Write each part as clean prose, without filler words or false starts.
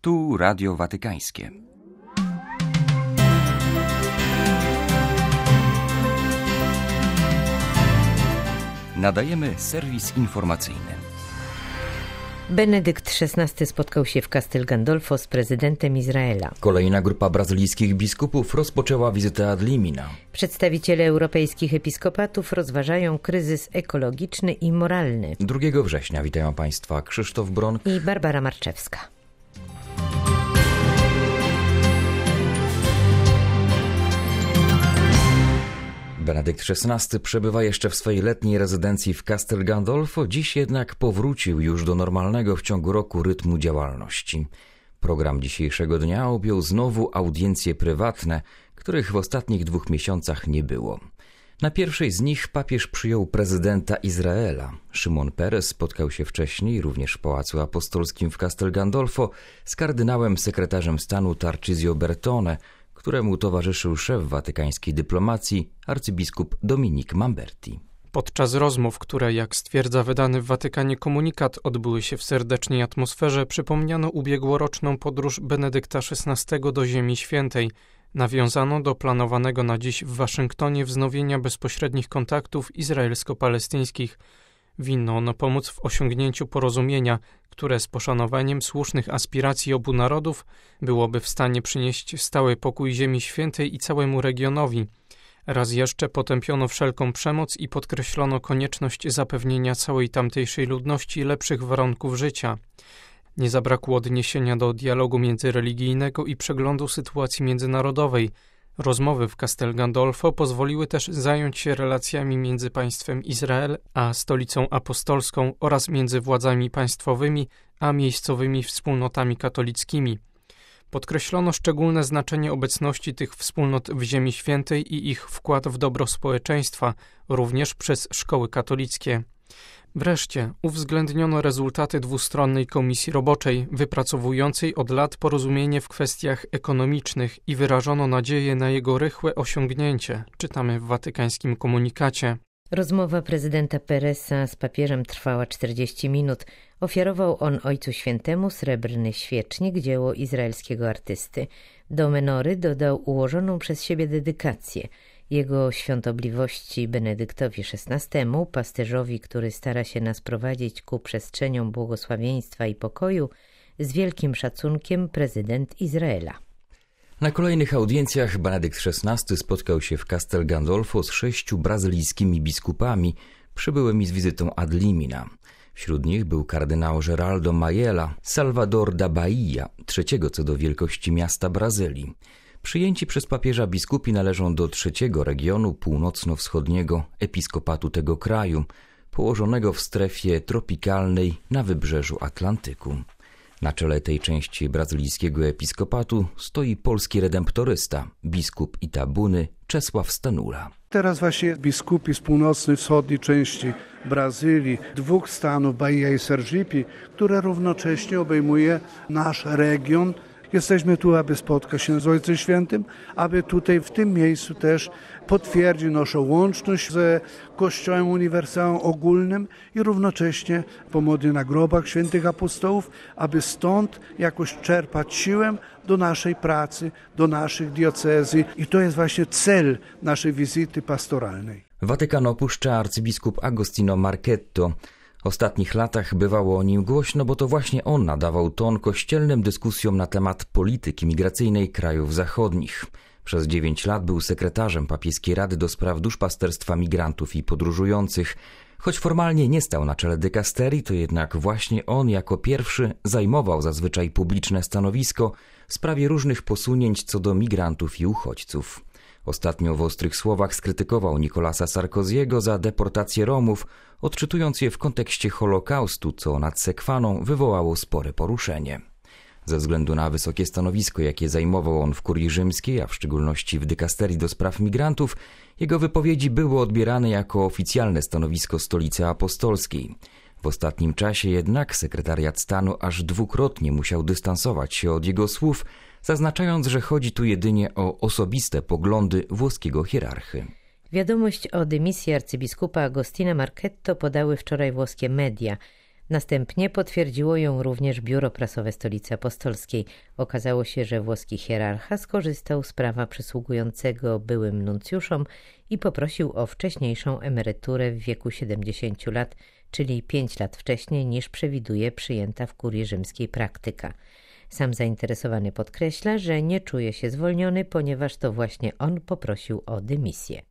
Tu Radio Watykańskie. Nadajemy serwis informacyjny. Benedykt XVI spotkał się w Castel Gandolfo z prezydentem Izraela. Kolejna grupa brazylijskich biskupów rozpoczęła wizytę ad limina. Przedstawiciele europejskich episkopatów rozważają kryzys ekologiczny i moralny. 2 września witają Państwa Krzysztof Bron i Barbara Marczewska. Benedykt XVI przebywa jeszcze w swojej letniej rezydencji w Castel Gandolfo, dziś jednak powrócił już do normalnego w ciągu roku rytmu działalności. Program dzisiejszego dnia objął znowu audiencje prywatne, których w ostatnich 2 miesiącach nie było. Na pierwszej z nich papież przyjął prezydenta Izraela. Szymon Peres spotkał się wcześniej, również w Pałacu Apostolskim w Castel Gandolfo, z kardynałem sekretarzem stanu Tarcisio Bertone, któremu towarzyszył szef watykańskiej dyplomacji, arcybiskup Dominik Mamberti. Podczas rozmów, które, jak stwierdza wydany w Watykanie komunikat, odbyły się w serdecznej atmosferze, przypomniano ubiegłoroczną podróż Benedykta XVI do Ziemi Świętej. Nawiązano do planowanego na dziś w Waszyngtonie wznowienia bezpośrednich kontaktów izraelsko-palestyńskich. Winno ono pomóc w osiągnięciu porozumienia, które z poszanowaniem słusznych aspiracji obu narodów byłoby w stanie przynieść stały pokój Ziemi Świętej i całemu regionowi. Raz jeszcze potępiono wszelką przemoc i podkreślono konieczność zapewnienia całej tamtejszej ludności lepszych warunków życia. Nie zabrakło odniesienia do dialogu międzyreligijnego i przeglądu sytuacji międzynarodowej. Rozmowy w Castel Gandolfo pozwoliły też zająć się relacjami między państwem Izrael a stolicą apostolską oraz między władzami państwowymi a miejscowymi wspólnotami katolickimi. Podkreślono szczególne znaczenie obecności tych wspólnot w Ziemi Świętej i ich wkład w dobro społeczeństwa, również przez szkoły katolickie. Wreszcie uwzględniono rezultaty dwustronnej komisji roboczej, wypracowującej od lat porozumienie w kwestiach ekonomicznych i wyrażono nadzieję na jego rychłe osiągnięcie, czytamy w watykańskim komunikacie. Rozmowa prezydenta Peresa z papieżem trwała 40 minut. Ofiarował on Ojcu Świętemu srebrny świecznik, dzieło izraelskiego artysty. Do menory dodał ułożoną przez siebie dedykację. Jego świątobliwości Benedyktowi XVI, pasterzowi, który stara się nas prowadzić ku przestrzeniom błogosławieństwa i pokoju, z wielkim szacunkiem prezydent Izraela. Na kolejnych audiencjach Benedykt XVI spotkał się w Castel Gandolfo z 6 brazylijskimi biskupami, przybyłymi z wizytą ad limina. Wśród nich był kardynał Geraldo Maiella, Salvador da Bahia, 3. co do wielkości miasta Brazylii. Przyjęci przez papieża biskupi należą do 3. regionu północno-wschodniego episkopatu tego kraju, położonego w strefie tropikalnej na wybrzeżu Atlantyku. Na czele tej części brazylijskiego episkopatu stoi polski redemptorysta, biskup Itabuny Czesław Stanula. Teraz właśnie biskupi z północnej, wschodniej części Brazylii, 2 stanów, Bahia i Sergipe, które równocześnie obejmuje nasz region. Jesteśmy tu, aby spotkać się z Ojcem Świętym, aby tutaj w tym miejscu też potwierdzić naszą łączność z Kościołem Uniwersalnym ogólnym i równocześnie pomodlić na grobach świętych apostołów, aby stąd jakoś czerpać siłę do naszej pracy, do naszych diecezji. I to jest właśnie cel naszej wizyty pastoralnej. Watykan opuszcza arcybiskup Agostino Marchetto. W ostatnich latach bywało o nim głośno, bo to właśnie on nadawał ton kościelnym dyskusjom na temat polityki migracyjnej krajów zachodnich. Przez 9 lat był sekretarzem papieskiej Rady do spraw duszpasterstwa migrantów i podróżujących. Choć formalnie nie stał na czele dykasterii, to jednak właśnie on jako pierwszy zajmował zazwyczaj publiczne stanowisko w sprawie różnych posunięć co do migrantów i uchodźców. Ostatnio w ostrych słowach skrytykował Nicolasa Sarkoziego za deportację Romów, odczytując je w kontekście Holokaustu, co nad Sekwaną wywołało spore poruszenie. Ze względu na wysokie stanowisko, jakie zajmował on w kurii rzymskiej, a w szczególności w dykasterii do spraw migrantów, jego wypowiedzi były odbierane jako oficjalne stanowisko Stolicy Apostolskiej. W ostatnim czasie jednak sekretariat stanu aż 2-krotnie musiał dystansować się od jego słów, zaznaczając, że chodzi tu jedynie o osobiste poglądy włoskiego hierarchy. Wiadomość o dymisji arcybiskupa Agostina Marchetto podały wczoraj włoskie media. Następnie potwierdziło ją również Biuro Prasowe Stolicy Apostolskiej. Okazało się, że włoski hierarcha skorzystał z prawa przysługującego byłym nuncjuszom i poprosił o wcześniejszą emeryturę w wieku 70 lat, czyli 5 lat wcześniej niż przewiduje przyjęta w kurii rzymskiej praktyka. Sam zainteresowany podkreśla, że nie czuje się zwolniony, ponieważ to właśnie on poprosił o dymisję.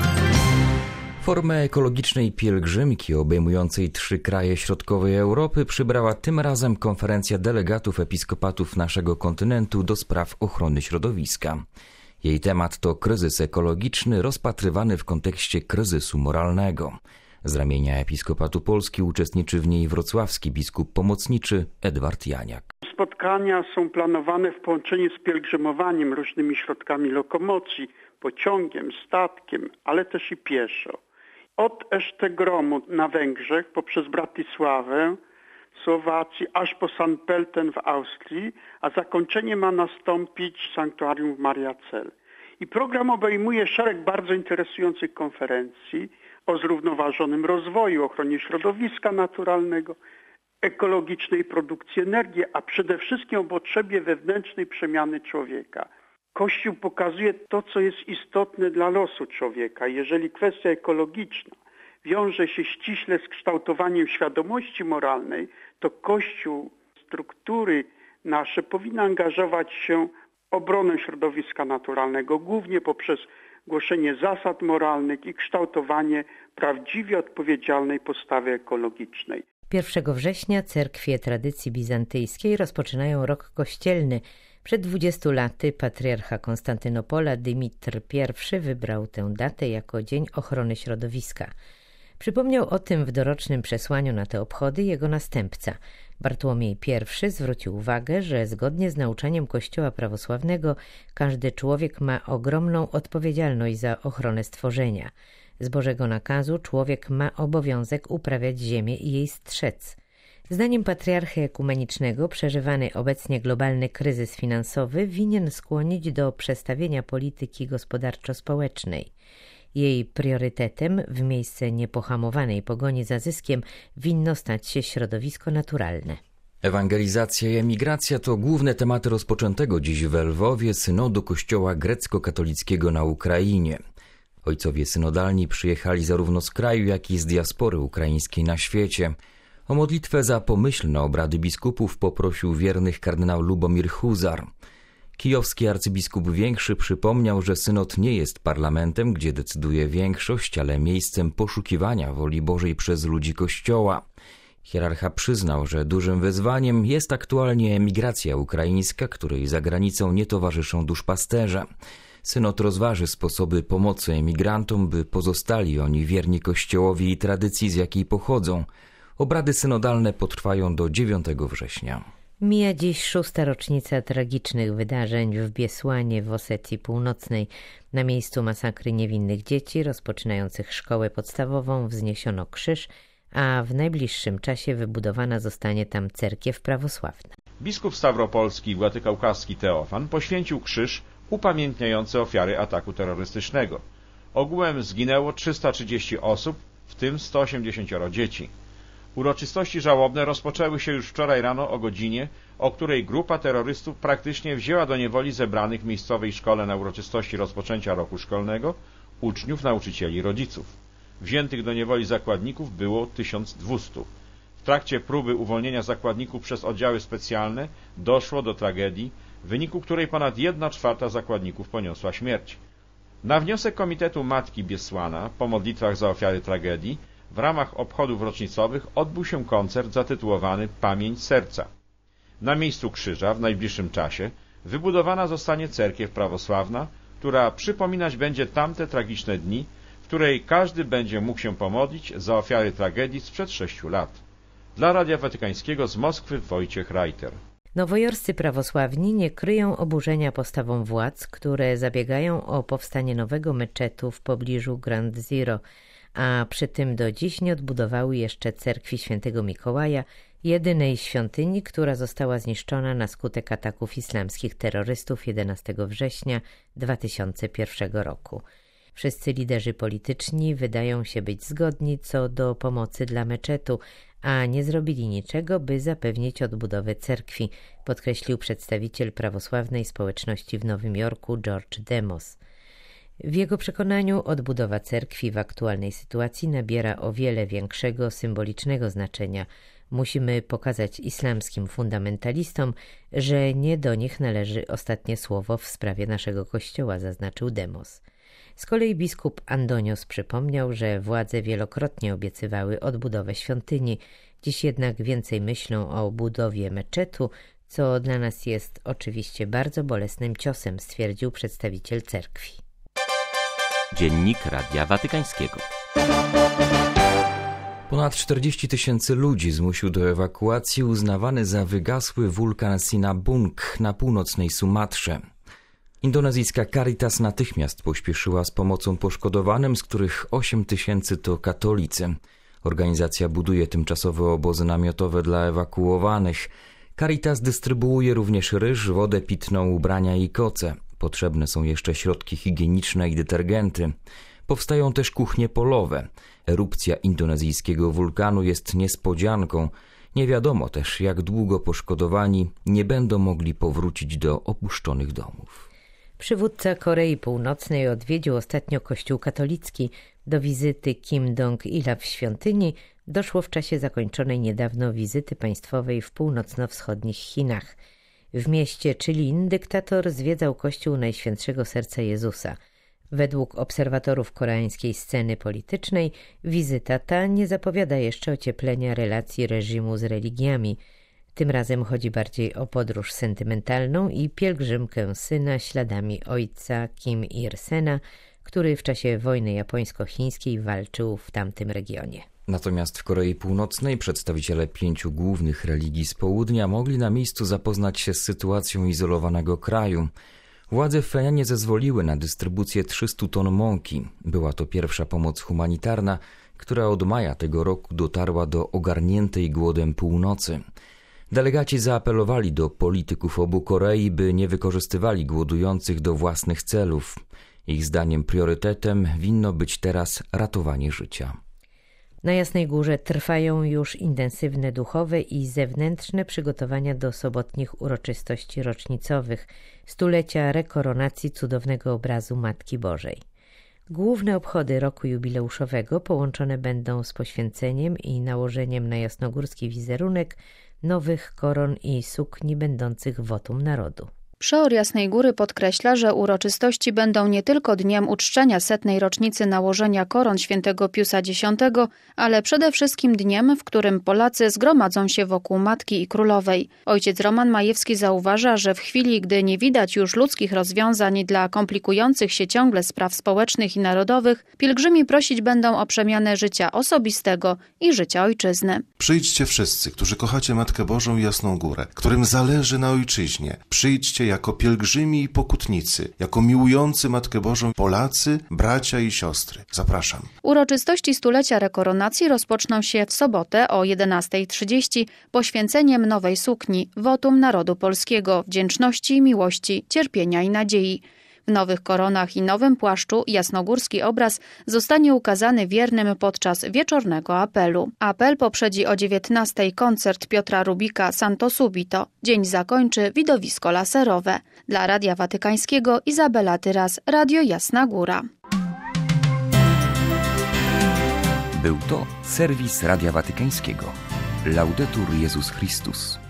Formę ekologicznej pielgrzymki obejmującej 3 kraje środkowej Europy przybrała tym razem konferencja delegatów episkopatów naszego kontynentu do spraw ochrony środowiska. Jej temat to kryzys ekologiczny rozpatrywany w kontekście kryzysu moralnego. Z ramienia Episkopatu Polski uczestniczy w niej wrocławski biskup pomocniczy Edward Janiak. Spotkania są planowane w połączeniu z pielgrzymowaniem, różnymi środkami lokomocji, pociągiem, statkiem, ale też i pieszo. Od Esztegromu na Węgrzech, poprzez Bratysławę w Słowacji, aż po San Pelten w Austrii, a zakończenie ma nastąpić w sanktuarium w Mariazell. I program obejmuje szereg bardzo interesujących konferencji o zrównoważonym rozwoju, ochronie środowiska naturalnego, ekologicznej produkcji energii, a przede wszystkim o potrzebie wewnętrznej przemiany człowieka. Kościół pokazuje to, co jest istotne dla losu człowieka. Jeżeli kwestia ekologiczna wiąże się ściśle z kształtowaniem świadomości moralnej, to Kościół, struktury nasze powinny angażować się w obronę środowiska naturalnego, głównie poprzez głoszenie zasad moralnych i kształtowanie prawdziwie odpowiedzialnej postawy ekologicznej. 1 września cerkwie tradycji bizantyjskiej rozpoczynają rok kościelny. Przed 20 laty patriarcha Konstantynopola Dymitr I wybrał tę datę jako Dzień Ochrony Środowiska. Przypomniał o tym w dorocznym przesłaniu na te obchody jego następca. Bartłomiej I zwrócił uwagę, że zgodnie z nauczaniem Kościoła prawosławnego każdy człowiek ma ogromną odpowiedzialność za ochronę stworzenia. Z Bożego nakazu człowiek ma obowiązek uprawiać ziemię i jej strzec. Zdaniem patriarchy ekumenicznego przeżywany obecnie globalny kryzys finansowy winien skłonić do przestawienia polityki gospodarczo-społecznej. Jej priorytetem w miejsce niepohamowanej pogoni za zyskiem winno stać się środowisko naturalne. Ewangelizacja i emigracja to główne tematy rozpoczętego dziś w Lwowie synodu Kościoła grecko-katolickiego na Ukrainie. Ojcowie synodalni przyjechali zarówno z kraju, jak i z diaspory ukraińskiej na świecie. O modlitwę za pomyślne obrady biskupów poprosił wiernych kardynał Lubomir Huzar. Kijowski arcybiskup Większy przypomniał, że synod nie jest parlamentem, gdzie decyduje większość, ale miejscem poszukiwania woli Bożej przez ludzi Kościoła. Hierarcha przyznał, że dużym wyzwaniem jest aktualnie emigracja ukraińska, której za granicą nie towarzyszą duszpasterze. Synod rozważy sposoby pomocy emigrantom, by pozostali oni wierni Kościołowi i tradycji, z jakiej pochodzą. Obrady synodalne potrwają do 9 września. Mija dziś 6. rocznica tragicznych wydarzeń w Biesłanie w Osetii Północnej. Na miejscu masakry niewinnych dzieci rozpoczynających szkołę podstawową wzniesiono krzyż, a w najbliższym czasie wybudowana zostanie tam cerkiew prawosławna. Biskup Stawropolski i Władykaukaski Teofan poświęcił krzyż upamiętniający ofiary ataku terrorystycznego. Ogółem zginęło 330 osób, w tym 180 dzieci. Uroczystości żałobne rozpoczęły się już wczoraj rano o godzinie, o której grupa terrorystów praktycznie wzięła do niewoli zebranych w miejscowej szkole na uroczystości rozpoczęcia roku szkolnego uczniów, nauczycieli, rodziców. Wziętych do niewoli zakładników było 1200. W trakcie próby uwolnienia zakładników przez oddziały specjalne doszło do tragedii, w wyniku której ponad 1/4 zakładników poniosła śmierć. Na wniosek Komitetu Matki Biesłana po modlitwach za ofiary tragedii w ramach obchodów rocznicowych odbył się koncert zatytułowany Pamięć Serca. Na miejscu krzyża w najbliższym czasie wybudowana zostanie cerkiew prawosławna, która przypominać będzie tamte tragiczne dni, w której każdy będzie mógł się pomodlić za ofiary tragedii sprzed 6 lat. Dla Radia Watykańskiego z Moskwy Wojciech Reiter. Nowojorscy prawosławni nie kryją oburzenia postawą władz, które zabiegają o powstanie nowego meczetu w pobliżu Grand Zero, a przy tym do dziś nie odbudowały jeszcze cerkwi świętego Mikołaja, jedynej świątyni, która została zniszczona na skutek ataków islamskich terrorystów 11 września 2001 roku. Wszyscy liderzy polityczni wydają się być zgodni co do pomocy dla meczetu, a nie zrobili niczego, by zapewnić odbudowę cerkwi, podkreślił przedstawiciel prawosławnej społeczności w Nowym Jorku George Demos. W jego przekonaniu odbudowa cerkwi w aktualnej sytuacji nabiera o wiele większego symbolicznego znaczenia. Musimy pokazać islamskim fundamentalistom, że nie do nich należy ostatnie słowo w sprawie naszego kościoła, zaznaczył Demos. Z kolei biskup Andonios przypomniał, że władze wielokrotnie obiecywały odbudowę świątyni, dziś jednak więcej myślą o budowie meczetu, co dla nas jest oczywiście bardzo bolesnym ciosem, stwierdził przedstawiciel cerkwi. Dziennik Radia Watykańskiego. Ponad 40 000 ludzi zmusił do ewakuacji uznawany za wygasły wulkan Sinabung na północnej Sumatrze. Indonezyjska Caritas natychmiast pośpieszyła z pomocą poszkodowanym, z których 8 000 to katolicy. Organizacja buduje tymczasowe obozy namiotowe dla ewakuowanych. Caritas dystrybuuje również ryż, wodę pitną, ubrania i koce. Potrzebne są jeszcze środki higieniczne i detergenty. Powstają też kuchnie polowe. Erupcja indonezyjskiego wulkanu jest niespodzianką. Nie wiadomo też, jak długo poszkodowani nie będą mogli powrócić do opuszczonych domów. Przywódca Korei Północnej odwiedził ostatnio kościół katolicki. Do wizyty Kim Dong-ila w świątyni doszło w czasie zakończonej niedawno wizyty państwowej w północno-wschodnich Chinach. W mieście Chilin dyktator zwiedzał kościół Najświętszego Serca Jezusa. Według obserwatorów koreańskiej sceny politycznej wizyta ta nie zapowiada jeszcze ocieplenia relacji reżimu z religiami. Tym razem chodzi bardziej o podróż sentymentalną i pielgrzymkę syna śladami ojca Kim Il-sena, który w czasie wojny japońsko-chińskiej walczył w tamtym regionie. Natomiast w Korei Północnej przedstawiciele 5 głównych religii z południa mogli na miejscu zapoznać się z sytuacją izolowanego kraju. Władze w Pjanianie zezwoliły na dystrybucję 300 ton mąki. Była to pierwsza pomoc humanitarna, która od maja tego roku dotarła do ogarniętej głodem północy. Delegaci zaapelowali do polityków obu Korei, by nie wykorzystywali głodujących do własnych celów. Ich zdaniem priorytetem winno być teraz ratowanie życia. Na Jasnej Górze trwają już intensywne duchowe i zewnętrzne przygotowania do sobotnich uroczystości rocznicowych, stulecia rekoronacji cudownego obrazu Matki Bożej. Główne obchody roku jubileuszowego połączone będą z poświęceniem i nałożeniem na jasnogórski wizerunek nowych koron i sukni będących wotum narodu. Przeor Jasnej Góry podkreśla, że uroczystości będą nie tylko dniem uczczenia 100. rocznicy nałożenia koron świętego Piusa X, ale przede wszystkim dniem, w którym Polacy zgromadzą się wokół Matki i Królowej. Ojciec Roman Majewski zauważa, że w chwili, gdy nie widać już ludzkich rozwiązań dla komplikujących się ciągle spraw społecznych i narodowych, pielgrzymi prosić będą o przemianę życia osobistego i życia ojczyzny. Przyjdźcie wszyscy, którzy kochacie Matkę Bożą i Jasną Górę, którym zależy na ojczyźnie. Przyjdźcie jako pielgrzymi i pokutnicy, jako miłujący Matkę Bożą Polacy, bracia i siostry. Zapraszam. Uroczystości stulecia rekoronacji rozpoczną się w sobotę o 11:30 poświęceniem nowej sukni, wotum narodu polskiego, wdzięczności, miłości, cierpienia i nadziei. W nowych koronach i nowym płaszczu jasnogórski obraz zostanie ukazany wiernym podczas wieczornego apelu. Apel poprzedzi o 19:00 koncert Piotra Rubika Santo Subito. Dzień zakończy widowisko laserowe. Dla Radia Watykańskiego Izabela Tyras, Radio Jasna Góra. Był to serwis Radia Watykańskiego. Laudetur Jezus Chrystus.